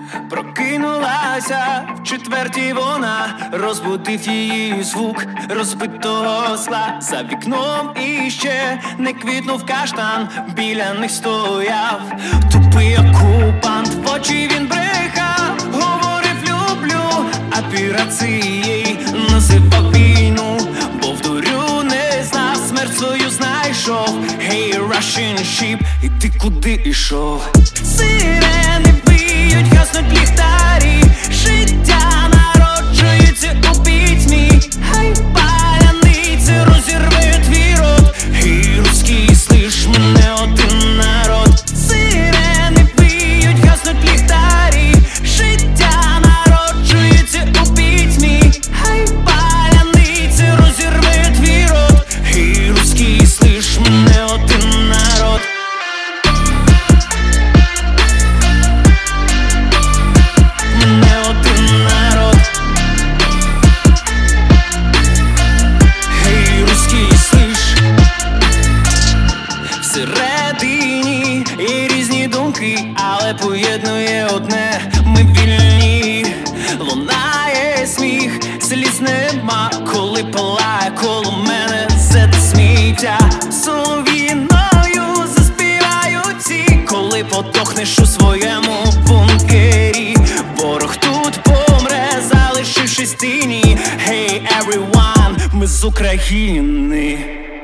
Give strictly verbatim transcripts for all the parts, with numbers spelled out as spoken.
Прокинулася в четвертій вона, розбудив її звук розбитого скла. За вікном іще не квітнув каштан, біля них стояв тупий окупант. В очі він брехав, говорив люблю, а пірациєю називав війну, бо в дурю не знав, смерть свою знайшов. Hey, Russian sheep, і ти куди ішов? Сирени б'ють, гаснуть ліхтарі, життя народжується у пітьмі. Хай паляниці розірве твій рот. Гей, руський, слиш мене, один народ. Сирени б'ють, гаснуть ліхтарі, життя народжується у пітьмі. Хай паляниці розірве твій рот. Гей, руський, слиш мене, один народ. Всередині є різні думки, але поєднує одне: ми вільні. Лунає сміх, сліз нема, коли палає коло мене зете сміття. Солов'їною заспівають ці, коли потохнеш у своєму бункері. Ворог тут помре, залишившись в тіні. Hey everyone, ми з України.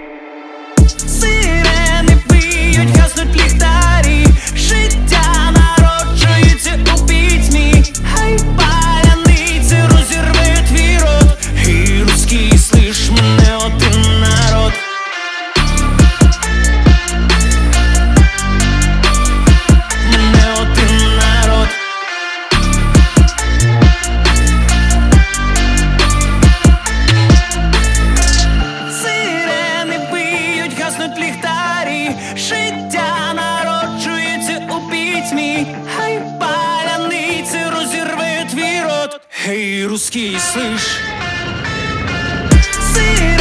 Сирени б'ють, гаснуть ліхтарі, життя народжується у пітьмі. Хай паляниці розірве твій рот. Гей, руський, слиш мене, один народ. Мене один народ. Сирени б'ють, гаснуть ліхтарі, життя народжується у пітьмі. Хай паляниці розірве твій рот. Гей, руський, слиш. Сирени